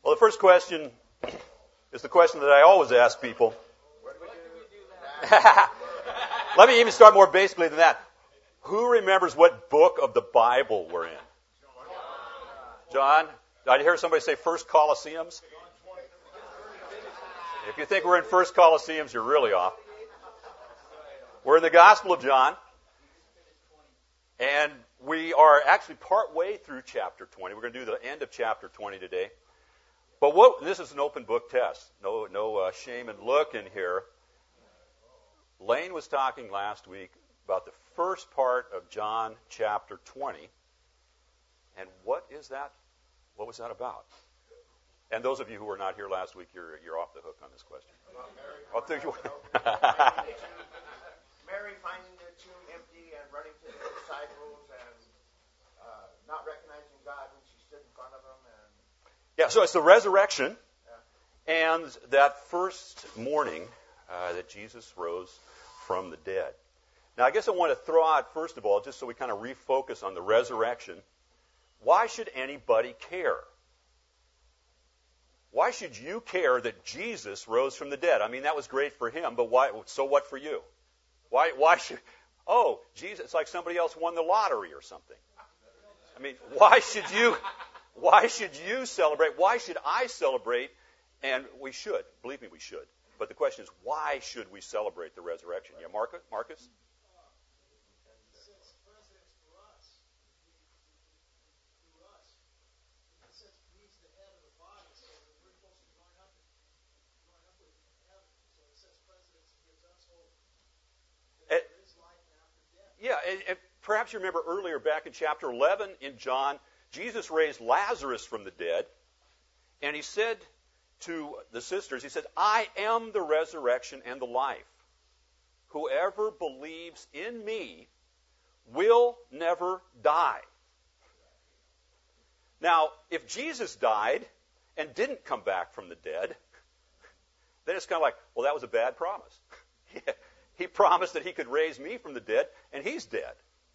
Well, the first question is the question that I always ask people. Let me even start more basically than that. Who remembers what book of the Bible we're in? John? Did I hear somebody say First Colosseums? If you think we're in First Colosseums, you're really off. We're in the Gospel of John, and we are actually part way through chapter 20. We're going to do the end of chapter 20 today. But this is an open book test. No shame and look in here. Lane was talking last week about the first part of John chapter 20. And what is that? What was that about? And those of you who were not here last week, you're off the hook on this question. Mary finding the tomb empty and running to the disciples and not recognizing God when she stood in front of them. So it's the resurrection and that first morning that Jesus rose from the dead. Now, I guess I want to throw out, first of all, just so we kind of refocus on the resurrection, why should anybody care? Why should you care that Jesus rose from the dead? I mean, that was great for him, but why? So what for you? Why should? Oh, Jesus! It's like somebody else won the lottery or something. I mean, why should you? Why should you celebrate? Why should I celebrate? And we should. Believe me, we should. But the question is, why should we celebrate the resurrection? Yeah, Marcus? And perhaps you remember earlier back in chapter 11 in John, Jesus raised Lazarus from the dead, and he said to the sisters, he said, I am the resurrection and the life. Whoever believes in me will never die. Now, if Jesus died and didn't come back from the dead, then it's kind of like, well, that was a bad promise. He promised that he could raise me from the dead, and he's dead.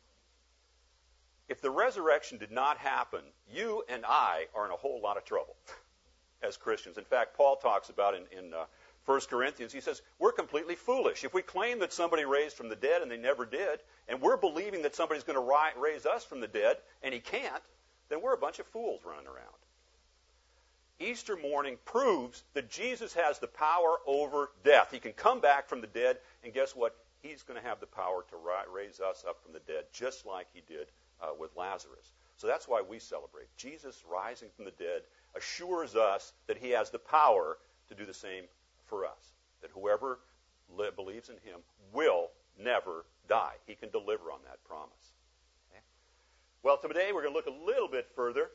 If the resurrection did not happen, you and I are in a whole lot of trouble as Christians. In fact, Paul talks about in 1 Corinthians, he says, we're completely foolish. If we claim that somebody raised from the dead and they never did, and we're believing that somebody's going to raise us from the dead and he can't, then we're a bunch of fools running around. Easter morning proves that Jesus has the power over death. He can come back from the dead, and guess what? He's going to have the power to raise us up from the dead, just like he did with Lazarus. So that's why we celebrate. Jesus rising from the dead assures us that he has the power to do the same for us, that whoever believes in him will never die. He can deliver on that promise. Okay? Well, today we're going to look a little bit further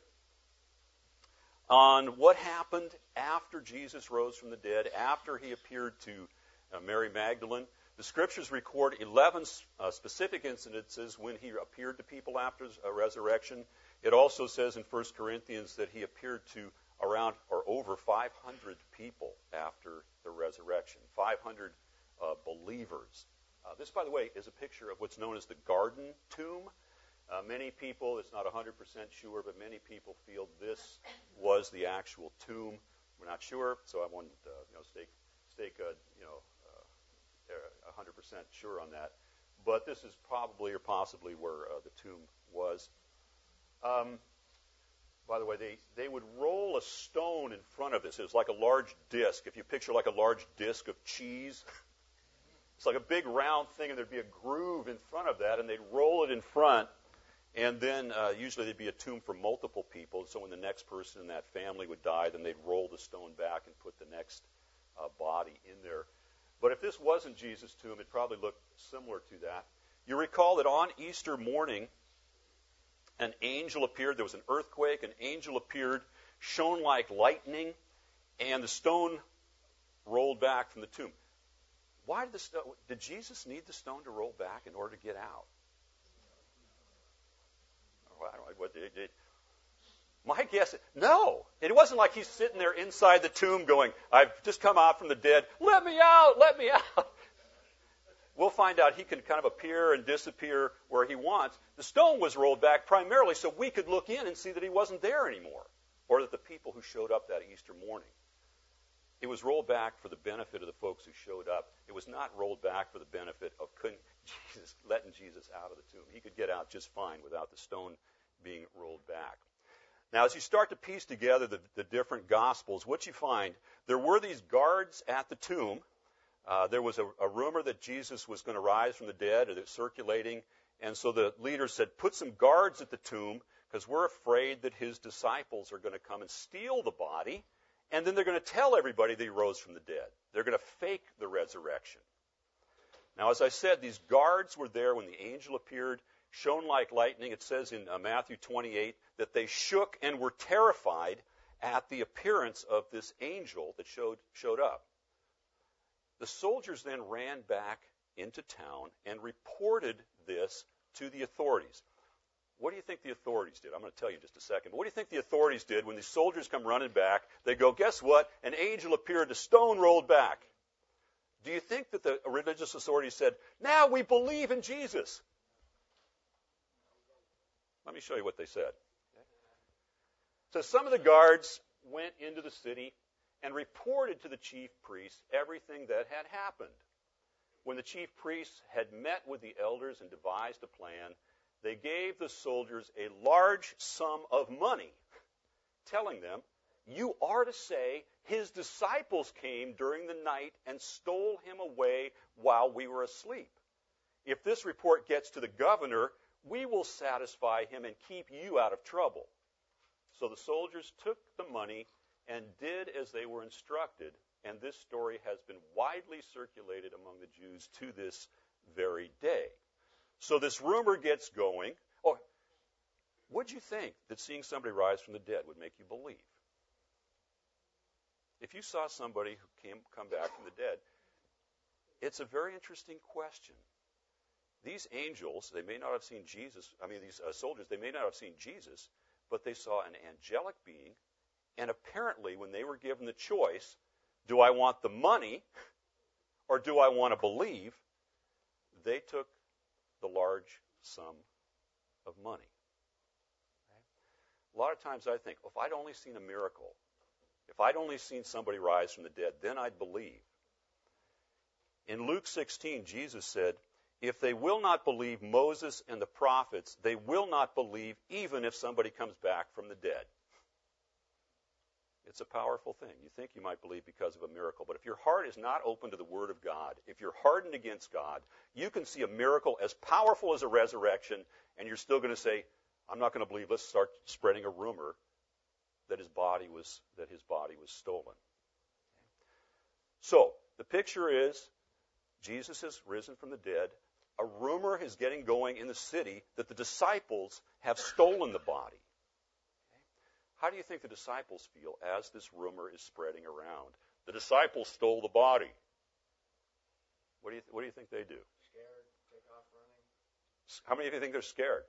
on what happened after Jesus rose from the dead, after he appeared to Mary Magdalene. The Scriptures record 11 specific incidences when he appeared to people after a resurrection. It also says in 1 Corinthians that he appeared to around or over 500 people after the resurrection, 500 believers. This, by the way, is a picture of what's known as the Garden Tomb. Many people, it's not 100% sure, but many people feel this was the actual tomb. We're not sure, so I wouldn't stake 100% sure on that. But this is probably or possibly where the tomb was. By the way, they would roll a stone in front of this. It was like a large disc. If you picture like a large disc of cheese, it's like a big round thing, and there'd be a groove in front of that, and they'd roll it in front. And then usually there'd be a tomb for multiple people. So when the next person in that family would die, then they'd roll the stone back and put the next body in there. But if this wasn't Jesus' tomb, it probably looked similar to that. You recall that on Easter morning, an angel appeared. There was an earthquake. An angel appeared, shone like lightning, and the stone rolled back from the tomb. Why did Jesus need the stone to roll back in order to get out? My guess, no. It wasn't like he's sitting there inside the tomb going, I've just come out from the dead. Let me out, let me out. We'll find out he can kind of appear and disappear where he wants. The stone was rolled back primarily so we could look in and see that he wasn't there anymore. or that the people who showed up that Easter morning. It was rolled back for the benefit of the folks who showed up. It was not rolled back for the benefit of letting Jesus out of the tomb. He could get out just fine without the stone being rolled back. Now, as you start to piece together the different Gospels, what you find, there were these guards at the tomb. There was a rumor that Jesus was going to rise from the dead, or that circulating, and so the leaders said, put some guards at the tomb, because we're afraid that his disciples are going to come and steal the body, and then they're going to tell everybody that he rose from the dead. They're going to fake the resurrection. Now, as I said, these guards were there when the angel appeared, shone like lightning. It says in Matthew 28 that they shook and were terrified at the appearance of this angel that showed up. The soldiers then ran back into town and reported this to the authorities. What do you think the authorities did? I'm going to tell you in just a second. But what do you think the authorities did when the soldiers come running back? They go, guess what? An angel appeared, a stone rolled back. Do you think that the religious authorities said, now we believe in Jesus? Let me show you what they said. So some of the guards went into the city and reported to the chief priests everything that had happened. When the chief priests had met with the elders and devised a plan, they gave the soldiers a large sum of money, telling them, you are to say his disciples came during the night and stole him away while we were asleep. If this report gets to the governor, we will satisfy him and keep you out of trouble. So the soldiers took the money and did as they were instructed, and this story has been widely circulated among the Jews to this very day. So this rumor gets going. Oh, would you think that seeing somebody rise from the dead would make you believe? If you saw somebody who come back from the dead, it's a very interesting question. These angels, they may not have seen Jesus. These soldiers, they may not have seen Jesus, but they saw an angelic being. And apparently, when they were given the choice, do I want the money or do I want to believe, they took the large sum of money. Okay? A lot of times I think, if I'd only seen a miracle, if I'd only seen somebody rise from the dead, then I'd believe. In Luke 16, Jesus said, if they will not believe Moses and the prophets, they will not believe even if somebody comes back from the dead. It's a powerful thing. You think you might believe because of a miracle, but if your heart is not open to the Word of God, if you're hardened against God, you can see a miracle as powerful as a resurrection, and you're still going to say, I'm not going to believe. Let's start spreading a rumor that his body was stolen. So the picture is Jesus has risen from the dead. A rumor is getting going in the city that the disciples have stolen the body. How do you think the disciples feel as this rumor is spreading around? The disciples stole the body. What do you think they do? Scared, take off running. How many of you think they're scared?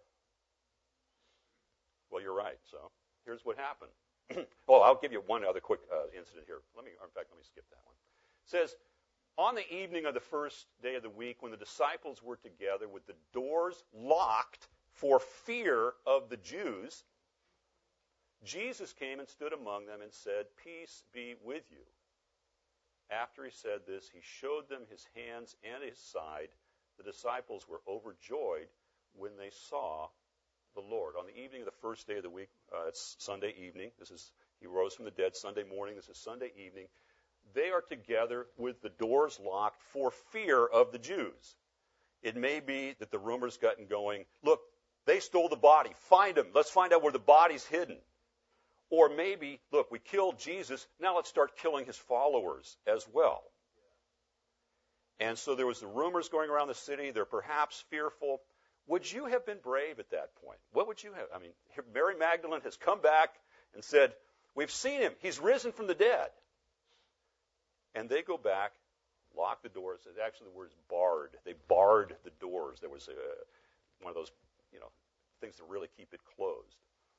Well, you're right. So here's what happened. I'll give you one other quick incident here. Let me skip that one. It says, on the evening of the first day of the week, when the disciples were together with the doors locked for fear of the Jews, Jesus came and stood among them and said, peace be with you. After he said this, he showed them his hands and his side. The disciples were overjoyed when they saw the Lord. On the evening of the first day of the week, it's Sunday evening. He rose from the dead Sunday morning. This is Sunday evening. They are together with the doors locked for fear of the Jews. It may be that the rumor's gotten going, look, they stole the body. Find them. Let's find out where the body's hidden. Or maybe, look, we killed Jesus. Now let's start killing his followers as well. And so there was the rumors going around the city. They're perhaps fearful. Would you have been brave at that point? What would you have? Mary Magdalene has come back and said, we've seen him. He's risen from the dead. And they go back, lock the doors. Actually, the word is barred. They barred the doors. There was one of those, things to really keep it closed.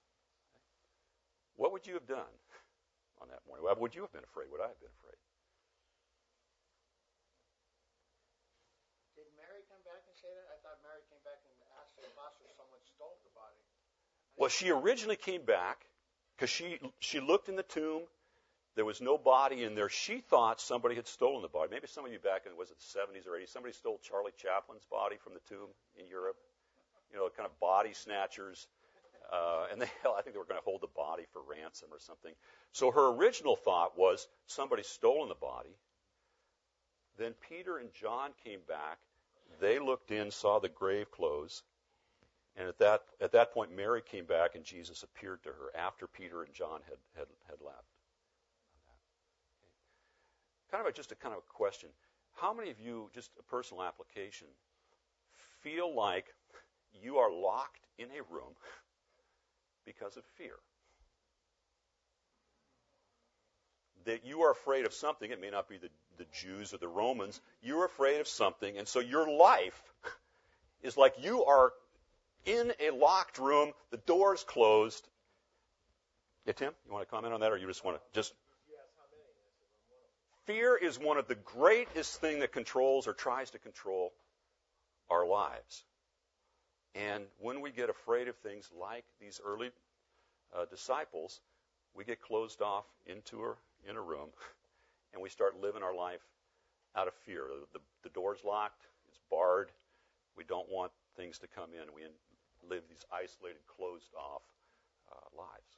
What would you have done on that morning? Well, would you have been afraid? Would I have been afraid? Did Mary come back and say that? I thought Mary came back and asked the apostles if someone stole the body. Well, she originally came back Because she looked in the tomb. There was no body in there. She thought somebody had stolen the body. Maybe some of you back in, was it the 70s or 80s, somebody stole Charlie Chaplin's body from the tomb in Europe. You know, kind of body snatchers. And I think they were going to hold the body for ransom or something. So her original thought was somebody's stolen the body. Then Peter and John came back. They looked in, saw the grave clothes. And at that point, Mary came back and Jesus appeared to her after Peter and John had left. Just a kind of a question. How many of you, just a personal application, feel like you are locked in a room because of fear? That you are afraid of something. It may not be the Jews or the Romans. You're afraid of something, and so your life is like you are in a locked room, the door's closed. Yeah, Tim, you want to comment on that, or you just want to just... Fear is one of the greatest thing that controls or tries to control our lives. And when we get afraid of things like these early disciples, we get closed off in a room, and we start living our life out of fear. The door's locked, it's barred. We don't want things to come in. We live these isolated, closed-off lives.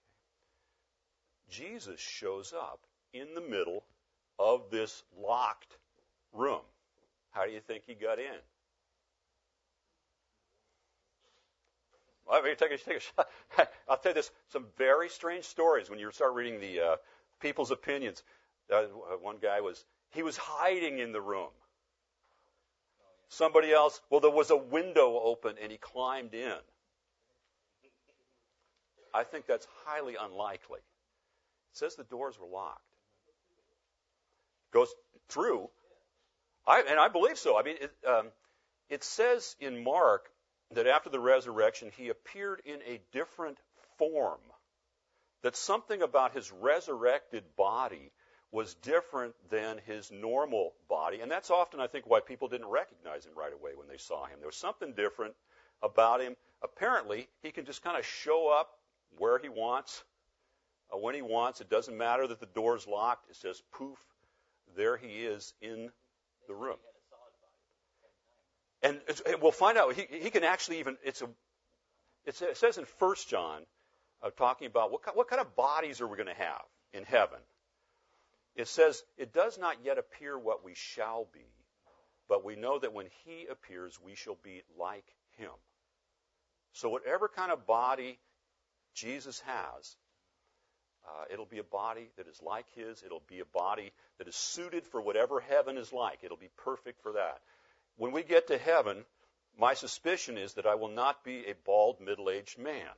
Jesus shows up in the middle of this locked room. How do you think he got in? Well, take a shot. I'll tell you this, some very strange stories when you start reading the people's opinions. One guy was hiding in the room. Somebody else, well, there was a window open and he climbed in. I think that's highly unlikely. It says the doors were locked. Goes through. And I believe so. I mean, it says in Mark that after the resurrection, he appeared in a different form. That something about his resurrected body was different than his normal body. And that's often, I think, why people didn't recognize him right away when they saw him. There was something different about him. Apparently, he can just kind of show up where he wants, when he wants. It doesn't matter that the door's locked. It says, poof, there he is in the room. And we'll find out, he can actually even, it says in 1 John, talking about what kind of bodies are we going to have in heaven. It says, it does not yet appear what we shall be, but we know that when he appears, we shall be like him. So whatever kind of body Jesus has, it'll be a body that is like his. It'll be a body that is suited for whatever heaven is like. It'll be perfect for that. When we get to heaven, my suspicion is that I will not be a bald, middle-aged man.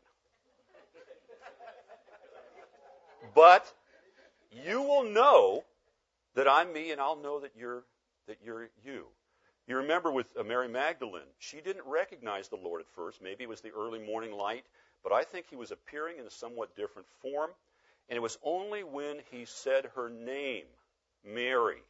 But you will know that I'm me, and I'll know that you're you. You remember with Mary Magdalene, she didn't recognize the Lord at first. Maybe it was the early morning light, but I think he was appearing in a somewhat different form. And it was only when he said her name, Mary.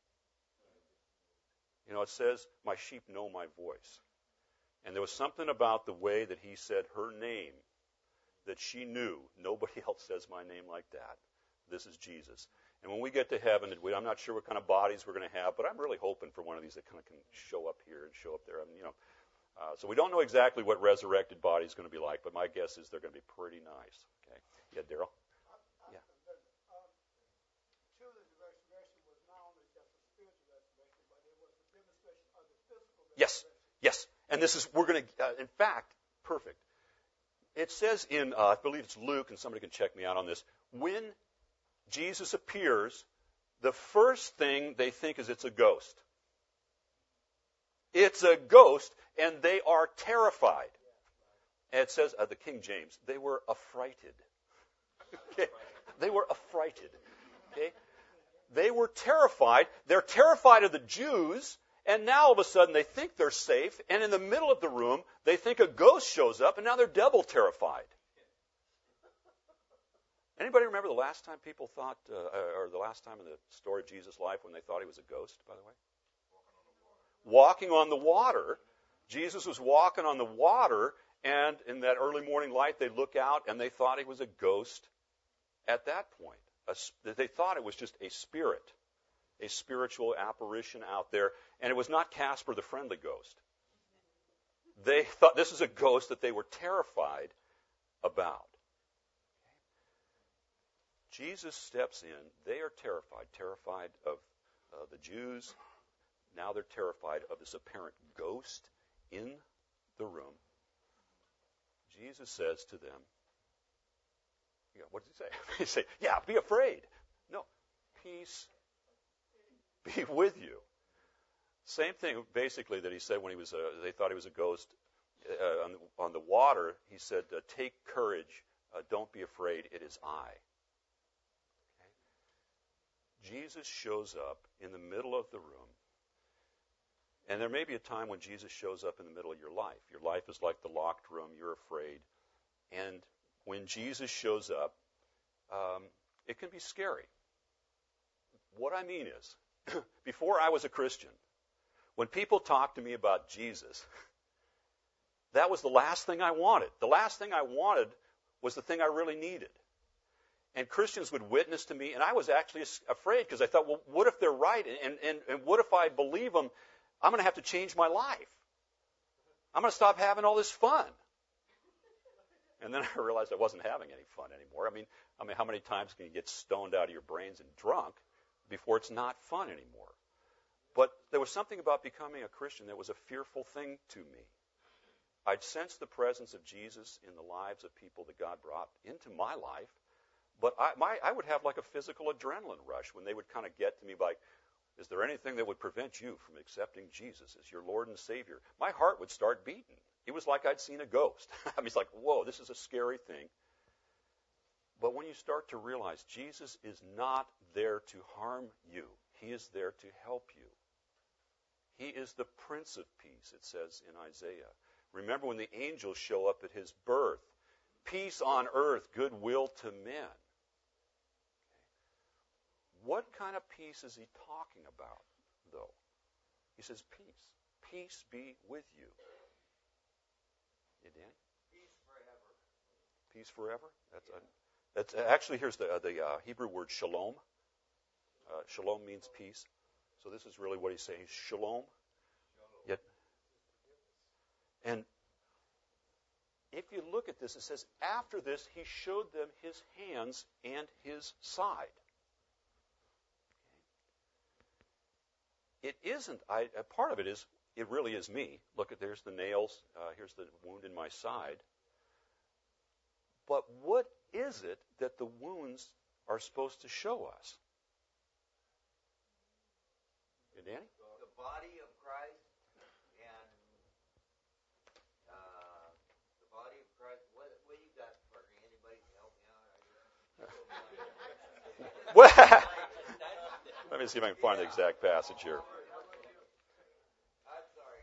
You know, it says, my sheep know my voice. And there was something about the way that he said her name that she knew. Nobody else says my name like that. This is Jesus. And when we get to heaven, I'm not sure what kind of bodies we're going to have, but I'm really hoping for one of these that kind of can show up here and show up there. And, so we don't know exactly what resurrected body is going to be like, but my guess is they're going to be pretty nice. Okay. Yeah, Daryl? Yeah. Truly, the resurrection was not only just a spiritual resurrection, but it was a demonstration of the physical resurrection. Yes. And this is, we're going to, in fact, perfect. It says in, I believe it's Luke, and somebody can check me out on this, when Jesus appears, the first thing they think is it's a ghost. It's a ghost, and they are terrified. And it says, the King James, they were affrighted. Okay? They were affrighted. Okay? They were terrified. They're terrified of the Jews, and now all of a sudden they think they're safe, and in the middle of the room, they think a ghost shows up, and now they're double terrified. Anybody remember the last time people thought, or the last time in the story of Jesus' life when they thought he was a ghost, by the way? Walking on the water. Jesus was walking on the water, And in that early morning light, they look out, and they thought it was a ghost at that point. They thought it was just a spirit, a spiritual apparition out there, and it was not Casper the Friendly Ghost. They thought this is a ghost that they were terrified about. Jesus steps in. They are terrified of the Jews. Now they're terrified of this apparent ghost in the room. Jesus says to them, what does he say? He say, yeah, be afraid. No, peace be with you. Same thing, basically, that he said when they thought he was a ghost on the water. He said, take courage. Don't be afraid. It is I. Okay? Jesus shows up in the middle of the room. And there may be a time when Jesus shows up in the middle of your life. Your life is like the locked room. You're afraid. And when Jesus shows up, it can be scary. What I mean is, before I was a Christian, when people talked to me about Jesus, that was the last thing I wanted. The last thing I wanted was the thing I really needed. And Christians would witness to me, and I was actually afraid because I thought, well, what if they're right? And what if I believe them? I'm going to have to change my life. I'm going to stop having all this fun. And then I realized I wasn't having any fun anymore. I mean, how many times can you get stoned out of your brains and drunk before it's not fun anymore? But there was something about becoming a Christian that was a fearful thing to me. I'd sensed the presence of Jesus in the lives of people that God brought into my life, but I would have like a physical adrenaline rush when they would kind of get to me like, is there anything that would prevent you from accepting Jesus as your Lord and Savior? My heart would start beating. It was like I'd seen a ghost. I mean, it's like, whoa, this is a scary thing. But when you start to realize Jesus is not there to harm you, he is there to help you. He is the Prince of Peace, it says in Isaiah. Remember when the angels show up at his birth, peace on earth, goodwill to men. What kind of peace is he talking about, though? He says peace. Peace be with you. Yeah, Danny? Peace forever. Peace forever? That's actually, here's the Hebrew word shalom. Shalom means peace. So this is really what he's saying. Shalom. Yet, and if you look at this, it says, after this, he showed them his hands and his side. It isn't, part of it is, it really is me. Look, there's the nails, here's the wound in my side. But what is it that the wounds are supposed to show us? Yeah, Danny? The body of Christ and the body of Christ. What you got for me? Anybody can help me out? Well, let me see if I can find the exact passage here. I'm sorry.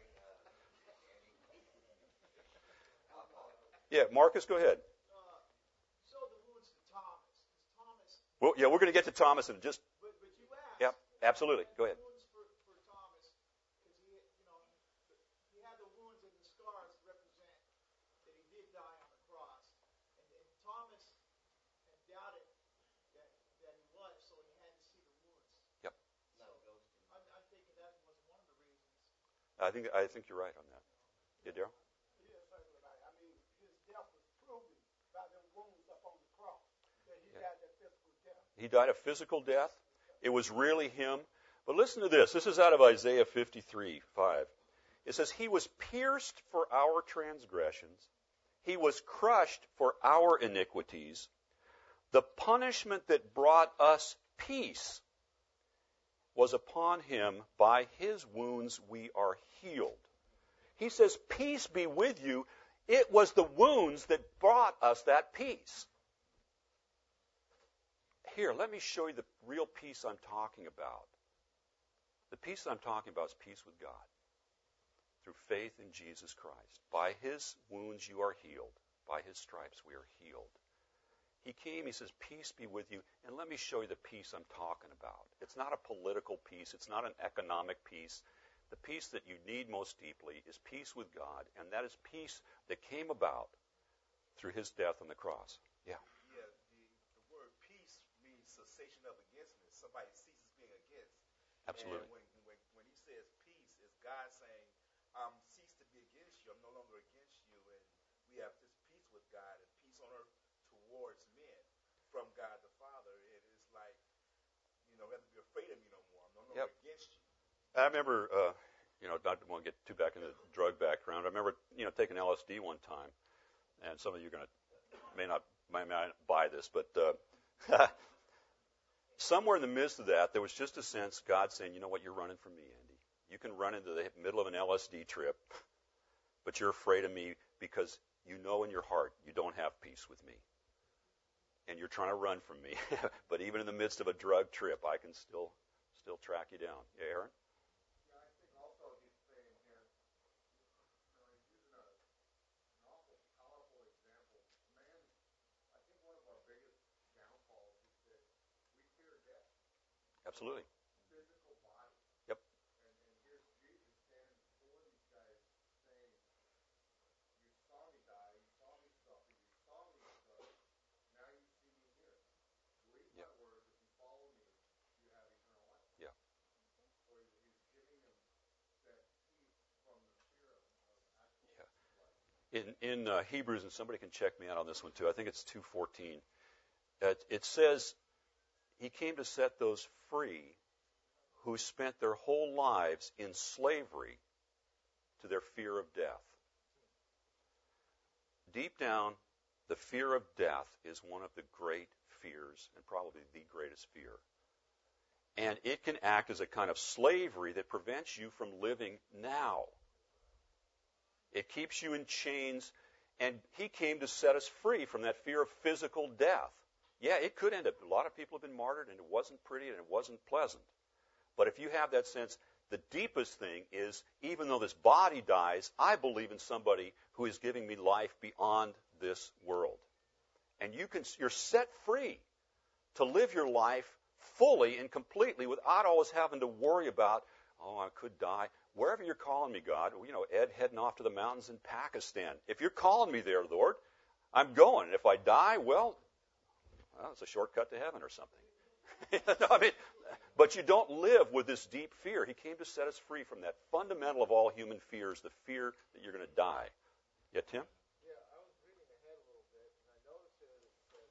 Yeah, Marcus, go ahead. Show the wounds to Thomas. Thomas. Well, yeah, we're going to get to Thomas in just. But you asked. Yeah, absolutely. Go ahead. Wounds for Thomas, because he had the wounds and the scars represent that he did die on the cross, and Thomas had doubted that he was, so he had to see the wounds. Yep. So I'm thinking that was one of the reasons. I think you're right on that. Yeah, Daryl? It is certainly right. I mean, his death was proven by the wounds up on the cross, that he died that physical death. He died a physical death. It was really him. But listen to this. This is out of Isaiah 53:5. It says, he was pierced for our transgressions. He was crushed for our iniquities. The punishment that brought us peace was upon him. By his wounds we are healed. He says, peace be with you. It was the wounds that brought us that peace. Here, let me show you the real peace I'm talking about. The peace I'm talking about is peace with God through faith in Jesus Christ. By his wounds you are healed. By his stripes we are healed. He came, he says, peace be with you, and let me show you the peace I'm talking about. It's not a political peace. It's not an economic peace. the peace that you need most deeply is peace with God, and that is peace that came about through his death on the cross. Yeah. Yeah, the word peace means cessation of againstness. Somebody ceases being against. Absolutely. And when he says peace, it's God saying, cease to be against you. I'm no longer against you. And we have this peace with God and peace on earth towards men from God the Father. It is like, you don't have to be afraid of me no more. I'm no longer against you. I remember, not to want to get too back into the drug background. I remember, taking LSD one time, and some of you may not buy this, but somewhere in the midst of that, there was just a sense God saying, you know what, you're running from me, Andy. You can run into the middle of an LSD trip, but you're afraid of me because you know in your heart you don't have peace with me. And you're trying to run from me. But even in the midst of a drug trip, I can still track you down. Yeah, Aaron? Yeah, I think also he's saying here, he's using an awful powerful example. Man, I think one of our biggest downfalls is that we fear death. Absolutely. Physical body. Yep. And here's Jesus standing before these guys saying, you saw me die, you saw me suffer, you saw me struggle, now you see me here. Believe my words, if you follow me, you have eternal life. Yeah. So he's giving them that peace from the fear of actual life. In Hebrews, and somebody can check me out on this one too, I think it's 2:14, it says, he came to set those free who spent their whole lives in slavery to their fear of death. Deep down, the fear of death is one of the great fears, and probably the greatest fear. And it can act as a kind of slavery that prevents you from living now. It keeps you in chains, and he came to set us free from that fear of physical death. Yeah, it could end up. A lot of people have been martyred, and it wasn't pretty, and it wasn't pleasant. But if you have that sense, the deepest thing is, even though this body dies, I believe in somebody who is giving me life beyond this world. And you're set free to live your life fully and completely without always having to worry about, I could die. Wherever you're calling me, God, Ed heading off to the mountains in Pakistan. If you're calling me there, Lord, I'm going. And if I die, well, it's a shortcut to heaven or something. But you don't live with this deep fear. He came to set us free from that fundamental of all human fears, the fear that you're going to die. Yeah, Tim? Yeah, I was reading ahead a little bit, and I noticed that it said,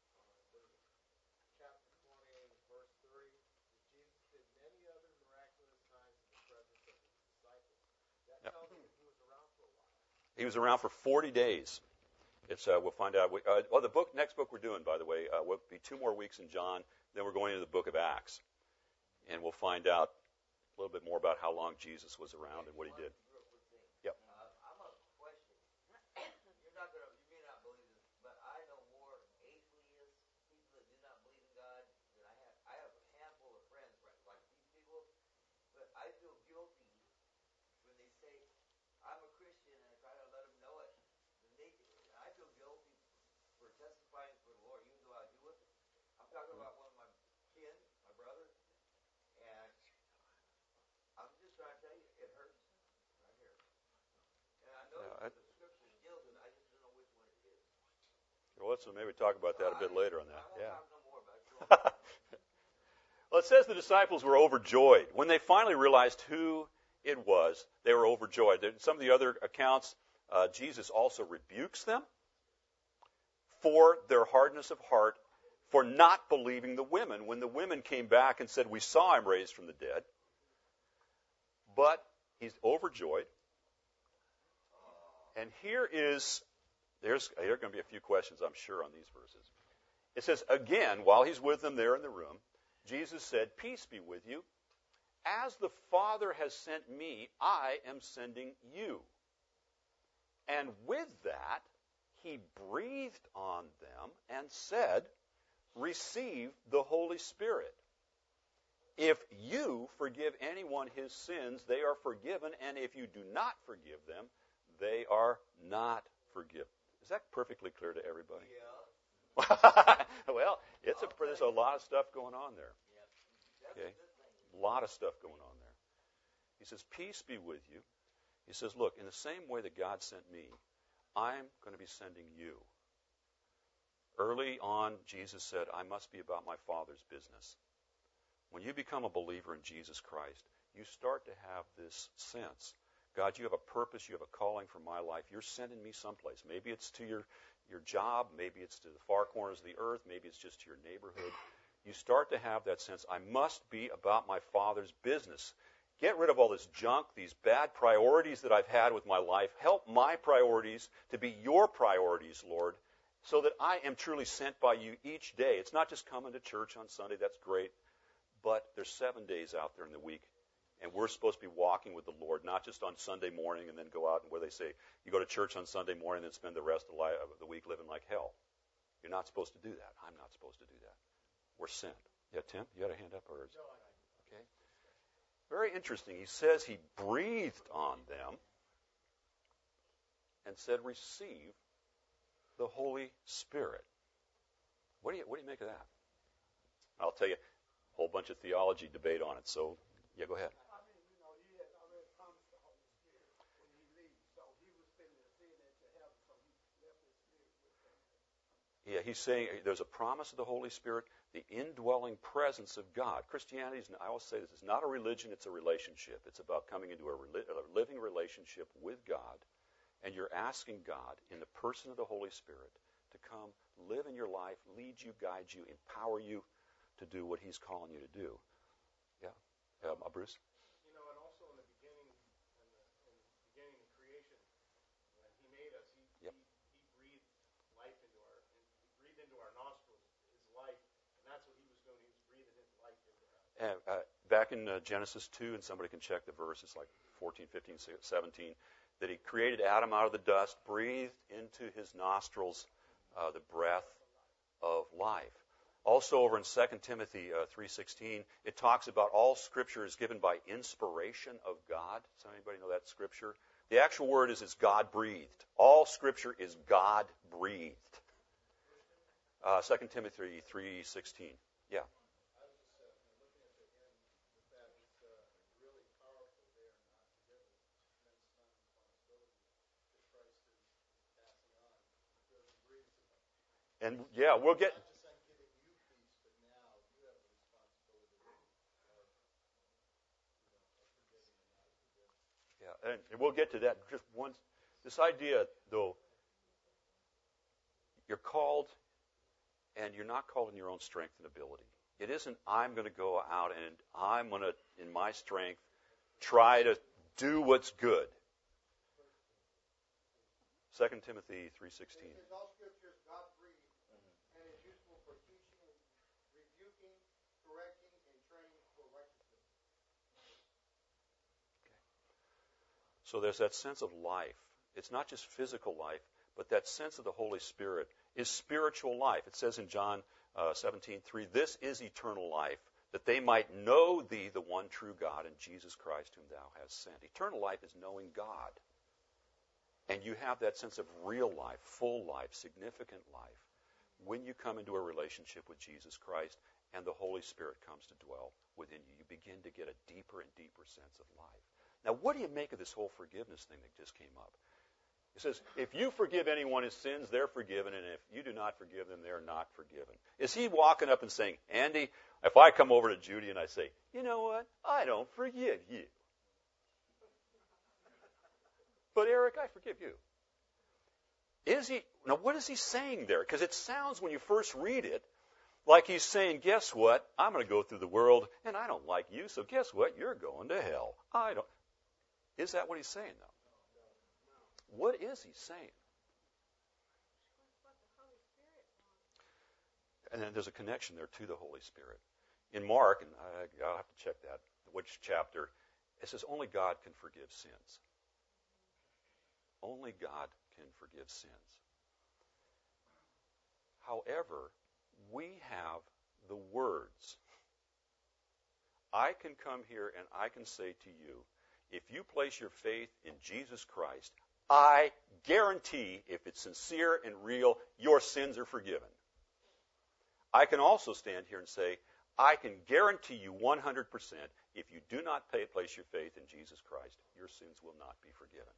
chapter 28, verse 30, that Jesus did many other miraculous signs in the presence of his disciples. That tells me he was around for a while. He was around for 40 days. We'll find out. The next book we're doing, by the way, will be 2 more weeks in John. Then we're going into the book of Acts. And we'll find out a little bit more about how long Jesus was around and what he did. Yep. I'm a question. You may not believe this, but I know more atheists, people that do not believe in God, than I have. I have a handful of friends like these people, but I feel guilty when they say, I'm a Christian, and I try to let them know it. I feel guilty for testifying for the Lord, even though I do it. I'm talking about one of my kin, my brother, and I'm just trying to tell you, it hurts right here. And I know the scripture deals with it, I just don't know which one it is. Well, let's maybe talk about that a bit later on that. I won't talk no more about it. Well, it says the disciples were overjoyed. When they finally realized who it was, they were overjoyed. In some of the other accounts, Jesus also rebukes them for their hardness of heart, for not believing the women. When the women came back and said, we saw him raised from the dead. But he's overjoyed. And there's going to be a few questions, I'm sure, on these verses. It says, again, while he's with them there in the room, Jesus said, peace be with you. As the Father has sent me, I am sending you. And with that, he breathed on them and said, receive the Holy Spirit. If you forgive anyone his sins, they are forgiven. And if you do not forgive them, they are not forgiven. Is that perfectly clear to everybody? Yeah. Well, there's a lot of stuff going on there. Okay? A lot of stuff going on there. He says, peace be with you. He says, look, in the same way that God sent me, I'm going to be sending you. Early on, Jesus said, I must be about my Father's business. When you become a believer in Jesus Christ, you start to have this sense, God, you have a purpose, you have a calling for my life. You're sending me someplace. Maybe it's to your job, maybe it's to the far corners of the earth, maybe it's just to your neighborhood. You start to have that sense, I must be about my Father's business. Get rid of all this junk, these bad priorities that I've had with my life. Help my priorities to be your priorities, Lord, so that I am truly sent by you each day. It's not just coming to church on Sunday, that's great, but there's 7 days out there in the week, and we're supposed to be walking with the Lord, not just on Sunday morning and then go out and where they say you go to church on Sunday morning and then spend the rest of the week living like hell. You're not supposed to do that. I'm not supposed to do that. We're sent. Yeah, Tim, you had a hand up? Or is... Okay. Very interesting. He says he breathed on them and said, receive the Holy Spirit. What do you make of that? I'll tell you a whole bunch of theology debate on it. So, yeah, go ahead. I mean, he had already promised the Holy Spirit when he leaves, so he was finna ascend into heaven, so he left his spirit with them. Yeah, he's saying there's a promise of the Holy Spirit, the indwelling presence of God. Christianity, I always say this, is not a religion, it's a relationship. It's about coming into a living relationship with God, and you're asking God, in the person of the Holy Spirit, to come live in your life, lead you, guide you, empower you to do what he's calling you to do. Yeah. Bruce? You know, and also in the beginning, in creation, when he made us, he breathed life into our nostrils, his life, and that's what he was doing. He was breathing his life into us. Back in Genesis 2, and somebody can check the verse, it's like 14, 15, 17, that he created Adam out of the dust, breathed into his nostrils the breath of life. Also over in 2 Timothy 3:16, it talks about all Scripture is given by inspiration of God. Does anybody know that Scripture? The actual word is God-breathed. All Scripture is God-breathed. 2 Timothy 3:16. Yeah. I was just looking at the end with that. It's really powerful there, not to give us immense responsibility that Christ is passing on because he breathes to them. And yeah, we'll get... And we'll get to that just once. This idea, though, you're called, and you're not called in your own strength and ability. It isn't, I'm going to go out and I'm going to, in my strength, try to do what's good. 2 Timothy 3:16. All Scripture is God-breathed and is useful for teaching, rebuking, correcting, and training for righteousness. So there's that sense of life. It's not just physical life, but that sense of the Holy Spirit is spiritual life. It says in John 17:3, this is eternal life, that they might know thee, the one true God, and Jesus Christ whom thou hast sent. Eternal life is knowing God. And you have that sense of real life, full life, significant life, when you come into a relationship with Jesus Christ and the Holy Spirit comes to dwell within you. You begin to get a deeper and deeper sense of life. Now, what do you make of this whole forgiveness thing that just came up? It says, if you forgive anyone his sins, they're forgiven, and if you do not forgive them, they're not forgiven. Is he walking up and saying, Andy, if I come over to Judy and I say, you know what, I don't forgive you. But Eric, I forgive you. Is he? Now, what is he saying there? Because it sounds, when you first read it, like he's saying, guess what? I'm going to go through the world, and I don't like you, so guess what? You're going to hell. I don't. Is that what he's saying, though? What is he saying? And then there's a connection there to the Holy Spirit. In Mark, and I'll have to check that, which chapter, it says only God can forgive sins. Only God can forgive sins. However, we have the words. I can come here and I can say to you, if you place your faith in Jesus Christ, I guarantee, if it's sincere and real, your sins are forgiven. I can also stand here and say, I can guarantee you 100%, if you do not place your faith in Jesus Christ, your sins will not be forgiven.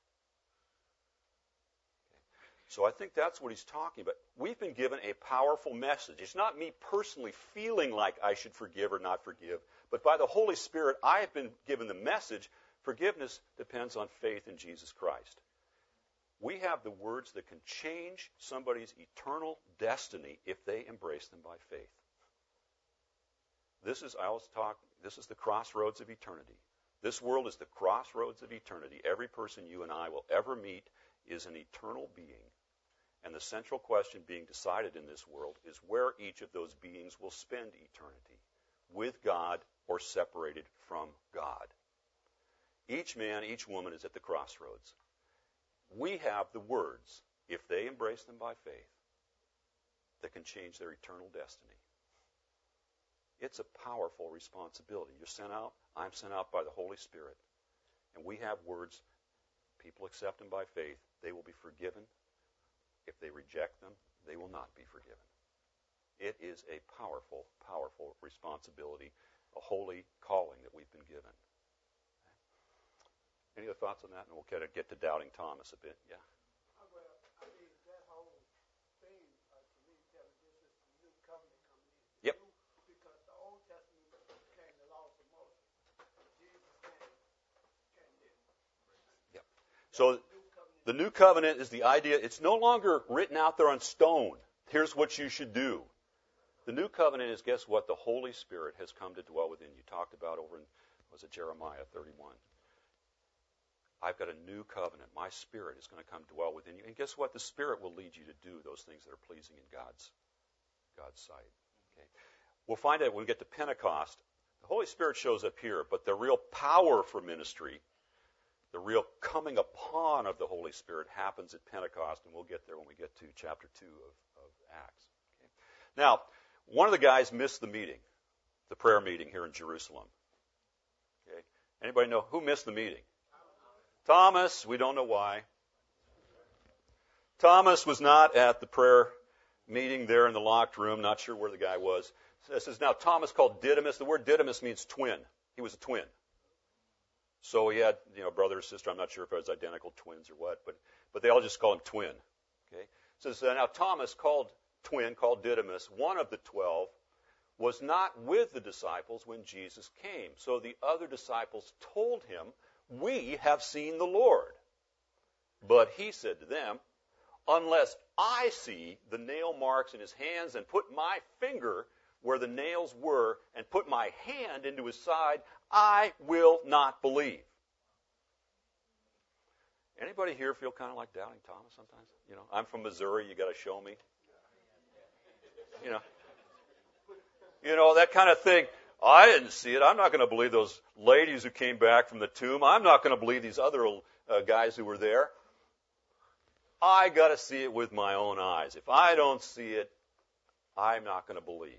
So I think that's what he's talking about. We've been given a powerful message. It's not me personally feeling like I should forgive or not forgive, but by the Holy Spirit, I have been given the message. Forgiveness depends on faith in Jesus Christ. We have the words that can change somebody's eternal destiny if they embrace them by faith. This is the crossroads of eternity. This world is the crossroads of eternity. Every person you and I will ever meet is an eternal being. And the central question being decided in this world is where each of those beings will spend eternity, with God or separated from God. Each man, each woman is at the crossroads. We have the words, if they embrace them by faith, that can change their eternal destiny. It's a powerful responsibility. You're sent out, I'm sent out by the Holy Spirit. And we have words, people accept them by faith, they will be forgiven. If they reject them, they will not be forgiven. It is a powerful, powerful responsibility, a holy calling that we've been given. Any other thoughts on that? And we'll kind of get to doubting Thomas a bit. Yeah. Well, I mean, that whole thing, to me, tells this is the new covenant coming in. Yep. Because the Old Testament came the laws of Moses. Jesus came in. Yep. So the new covenant is the idea, it's no longer written out there on stone. Here's what you should do. The new covenant is, guess what? The Holy Spirit has come to dwell within you. Talked about over in, was it Jeremiah 31? I've got a new covenant. My Spirit is going to come dwell within you. And guess what? The Spirit will lead you to do those things that are pleasing in God's sight. Okay. We'll find out when we get to Pentecost. The Holy Spirit shows up here, but the real power for ministry, the real coming upon of the Holy Spirit happens at Pentecost, and we'll get there when we get to chapter 2 of Acts. Okay. Now, one of the guys missed the meeting, the prayer meeting here in Jerusalem. Okay. Anybody know who missed the meeting? Thomas. We don't know why. Thomas was not at the prayer meeting there in the locked room. Not sure where the guy was. It says, now Thomas called Didymus. The word Didymus means twin. He was a twin. So he had, brother or sister. I'm not sure if it was identical twins or what, but they all just call him twin. Okay. It says, now Thomas called Didymus, one of the 12, was not with the disciples when Jesus came. So the other disciples told him, we have seen the Lord. But he said to them, unless I see the nail marks in his hands and put my finger where the nails were and put my hand into his side, I will not believe. Anybody here feel kind of like doubting Thomas sometimes? I'm from Missouri, you got to show me. That kind of thing. I didn't see it. I'm not going to believe those ladies who came back from the tomb. I'm not going to believe these other guys who were there. I got to see it with my own eyes. If I don't see it, I'm not going to believe.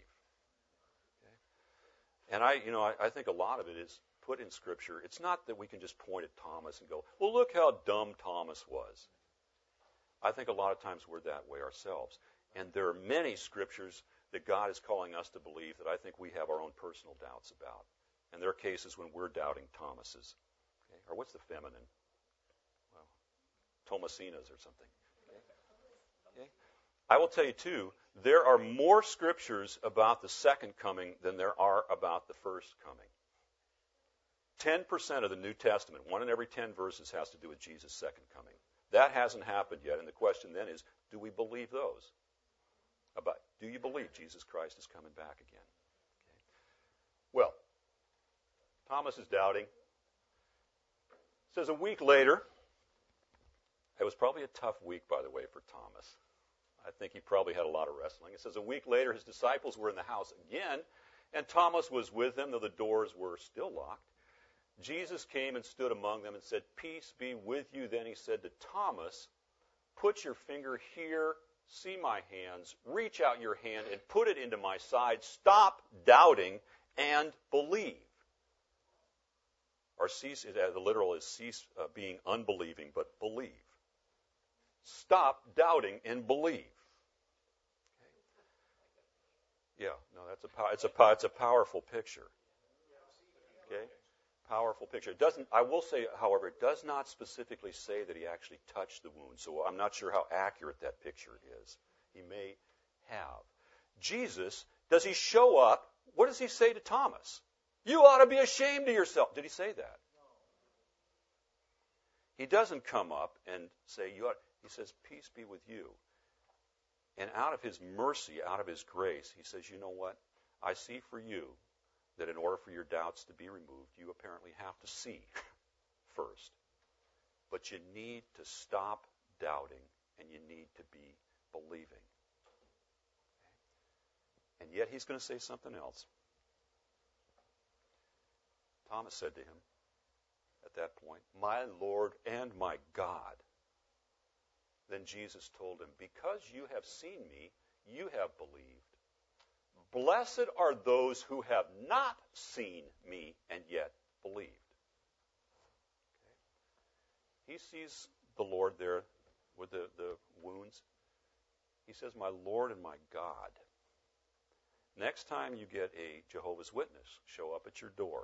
Okay? And I think a lot of it is put in Scripture. It's not that we can just point at Thomas and go, well, look how dumb Thomas was. I think a lot of times we're that way ourselves. And there are many Scriptures that God is calling us to believe that I think we have our own personal doubts about. And there are cases when we're doubting Thomas's. Okay? Or what's the feminine? Well, Thomasinas or something. Okay? I will tell you, too, there are more Scriptures about the second coming than there are about the first coming. 10% of the New Testament, 1 in every 10 verses, has to do with Jesus' second coming. That hasn't happened yet, and the question then is, do we believe those? Do you believe Jesus Christ is coming back again? Okay. Well, Thomas is doubting. It says a week later, it was probably a tough week, by the way, for Thomas. I think he probably had a lot of wrestling. It says a week later, his disciples were in the house again, and Thomas was with them, though the doors were still locked. Jesus came and stood among them and said, peace be with you. Then he said to Thomas, put your finger here, see my hands, reach out your hand and put it into my side. Stop doubting and believe. Or cease, the literal is cease being unbelieving, but believe. Stop doubting and believe. Okay. Yeah, no, It's a powerful picture. Okay? Powerful picture. It doesn't. I will say, however, it does not specifically say that he actually touched the wound. So I'm not sure how accurate that picture is. He may have. Jesus, does he show up? What does he say to Thomas? You ought to be ashamed of yourself. Did he say that? He doesn't come up and say, you ought. He says, peace be with you. And out of his mercy, out of his grace, he says, you know what? I see for you that in order for your doubts to be removed, you apparently have to see first. But you need to stop doubting, and you need to be believing. And yet he's going to say something else. Thomas said to him at that point, my Lord and my God. Then Jesus told him, because you have seen me, you have believed. Blessed are those who have not seen me and yet believed. Okay. He sees the Lord there with the wounds. He says, my Lord and my God. Next time you get a Jehovah's Witness show up at your door,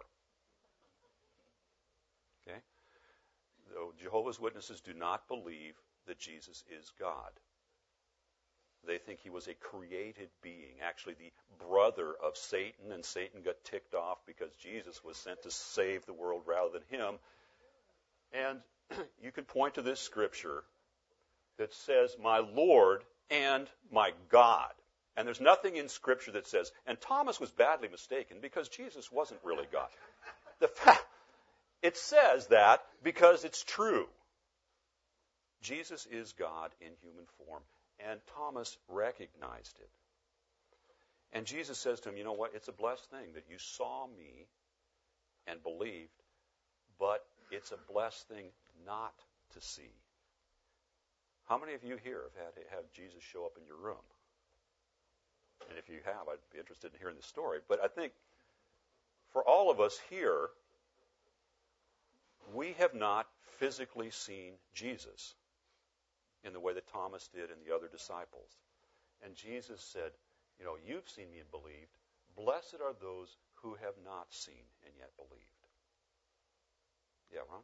okay? The Jehovah's Witnesses do not believe that Jesus is God. They think he was a created being, actually the brother of Satan, and Satan got ticked off because Jesus was sent to save the world rather than him. And you can point to this scripture that says, my Lord and my God. And there's nothing in Scripture that says, and Thomas was badly mistaken because Jesus wasn't really God. It says that because it's true. Jesus is God in human form, and Thomas recognized it. And Jesus says to him, you know what, it's a blessed thing that you saw me and believed, but it's a blessed thing not to see. How many of you here have had Jesus show up in your room? And if you have, I'd be interested in hearing the story. But I think for all of us here, we have not physically seen Jesus in the way that Thomas did and the other disciples. And Jesus said, you know, you've seen me and believed. Blessed are those who have not seen and yet believed. Yeah, Ron?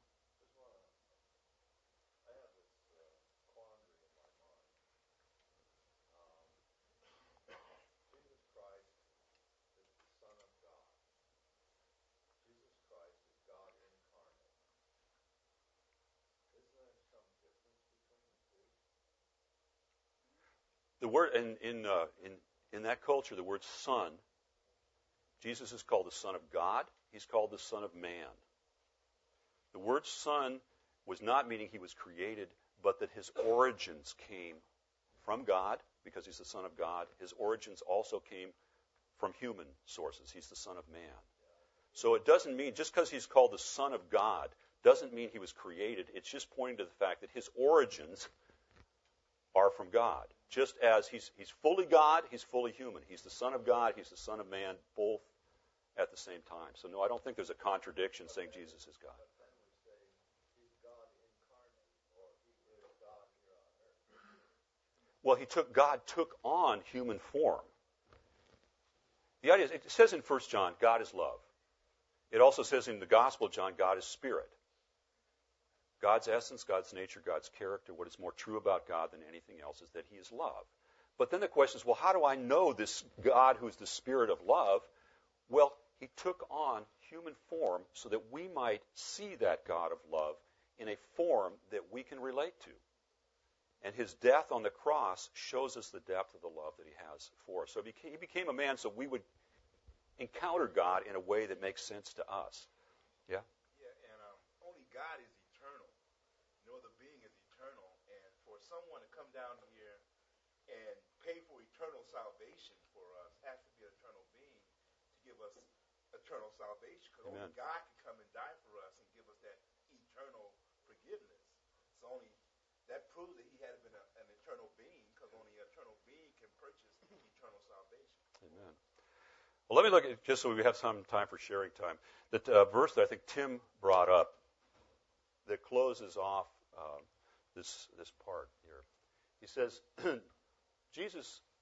The word in that culture, the word son, Jesus is called the Son of God. He's called the Son of Man. The word son was not meaning he was created, but that his origins came from God, because he's the Son of God. His origins also came from human sources. He's the Son of Man. So it doesn't mean, just because he's called the Son of God, doesn't mean he was created. It's just pointing to the fact that his origins are from God. Just as he's fully God, he's fully human. He's the Son of God, he's the Son of Man, both at the same time. So no, I don't think there's a contradiction saying Jesus is God. Well, God took on human form. The idea is, it says in 1 John, God is love. It also says in the Gospel of John, God is spirit. God's essence, God's nature, God's character, what is more true about God than anything else is that he is love. But then the question is, well, how do I know this God who's the spirit of love? Well, he took on human form so that we might see that God of love in a form that we can relate to. And his death on the cross shows us the depth of the love that he has for us. So he became a man so we would encounter God in a way that makes sense to us. Yeah? Yeah, and only God is eternal. No other being is eternal. And for someone to come down here and pay for eternal salvation for us has to be an eternal being to give us eternal salvation. Because only God can come and die for us and give us that eternal forgiveness. So only that proves that he had been an eternal being, because only an eternal being can purchase eternal salvation. Amen. Well, let me look at, just so we have some time for sharing time, that verse that I think Tim brought up that closes off this part here. He says, Jesus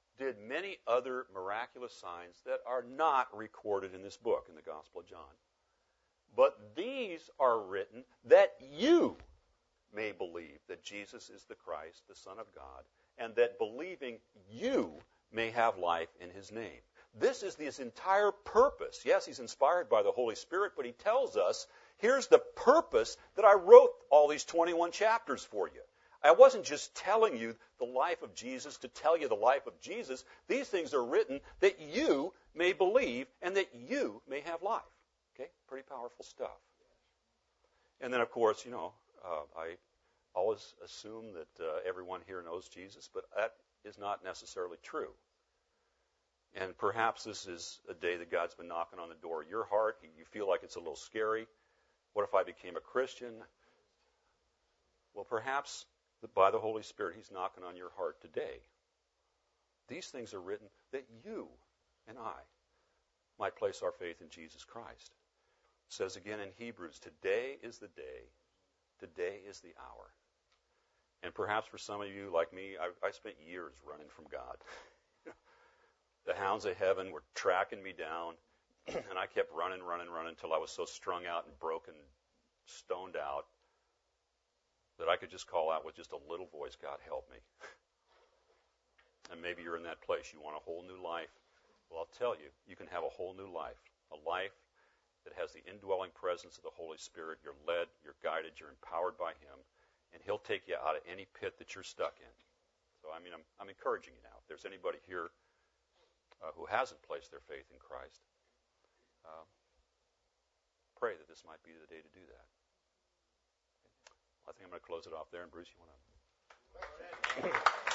did many other miraculous signs that are not recorded in this book, in the Gospel of John. But these are written that you may believe that Jesus is the Christ, the Son of God, and that believing you may have life in his name. This is his entire purpose. Yes, he's inspired by the Holy Spirit, but he tells us, here's the purpose that I wrote all these 21 chapters for you. I wasn't just telling you the life of Jesus to tell you the life of Jesus. These things are written that you may believe and that you may have life. Okay? Pretty powerful stuff. And then, of course, I always assume that everyone here knows Jesus, but that is not necessarily true. And perhaps this is a day that God's been knocking on the door of your heart. You feel like it's a little scary. What if I became a Christian? Well, perhaps by the Holy Spirit, he's knocking on your heart today. These things are written that you and I might place our faith in Jesus Christ. It says again in Hebrews, today is the day. Today is the hour. And perhaps for some of you, like me, I spent years running from God. The hounds of heaven were tracking me down, and I kept running until I was so strung out and broken, stoned out, that I could just call out with just a little voice, God, help me. And maybe you're in that place. You want a whole new life. Well, I'll tell you, you can have a whole new life, a life that has the indwelling presence of the Holy Spirit. You're led, you're guided, you're empowered by him, and he'll take you out of any pit that you're stuck in. So, I'm encouraging you now. If there's anybody here who hasn't placed their faith in Christ, pray that this might be the day to do that. I think I'm going to close it off there. And Bruce, you want to?